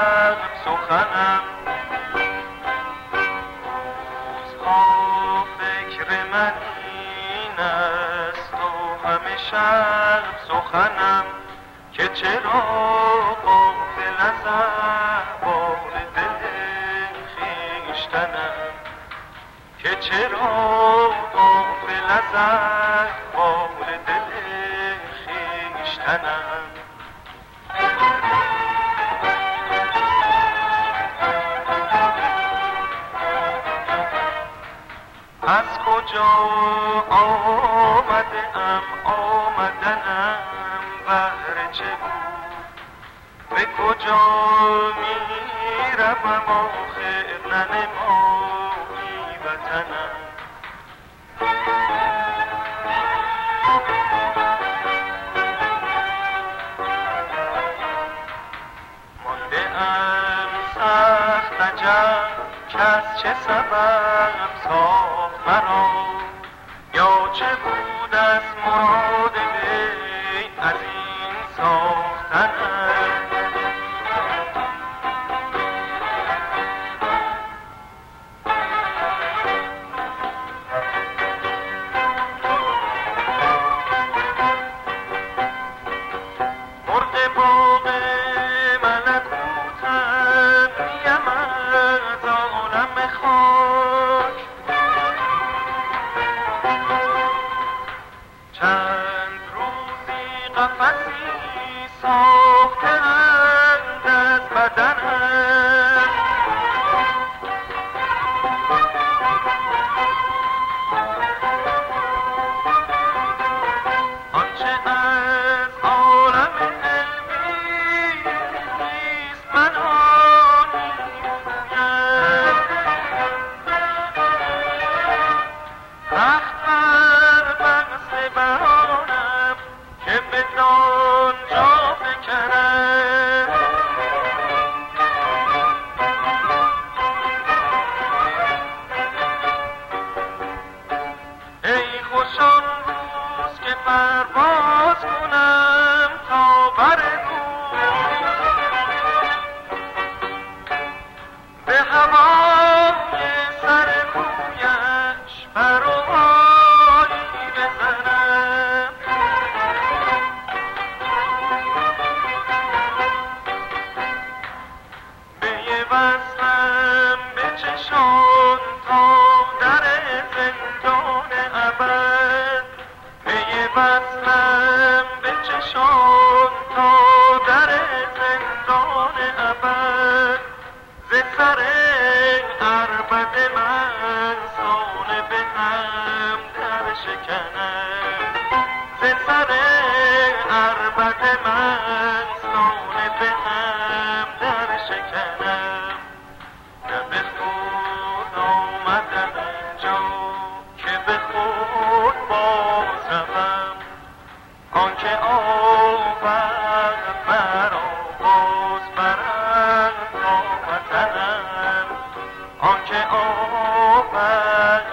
شب سخنم، روزها فکر من این است و همه شب سخنم که چرا غافل از احوال دل خویشتنم، که چرا غافل از احوال دل خویشتنم. از کجا آمده ام آمدنم بهر چه بود، به کجا می روم آخر ننمایی وطنم. مانده ام سخت عجب کس چه سبب ساخت مرا، یا چه بود از مراد وی از این ساختنم. مرغ باغ ملکوتم نیم از عالم خاک، چند روزی قفسی ساختند از بدنم. آنچه از عالم علمی نیست من آنی گویم، رخت بر بحث بیانم که بدان جا فکنم. ای خوش آن روز که پرواز کنم تا بر کوه، به هوای سر کویش پر و بالی بزنم. پیوستم به چشم تا در زندان ابد، پیوستم به چشم تا در زندان ابد. ز سر عربد من سانه به هم در شکنم، ز سر عربد من سانه به هم در شکنم. نه به خود آمدم اینجا که به خود باز روم، آنکه آورد مرا باز برم تا وطنم، آنکه آورد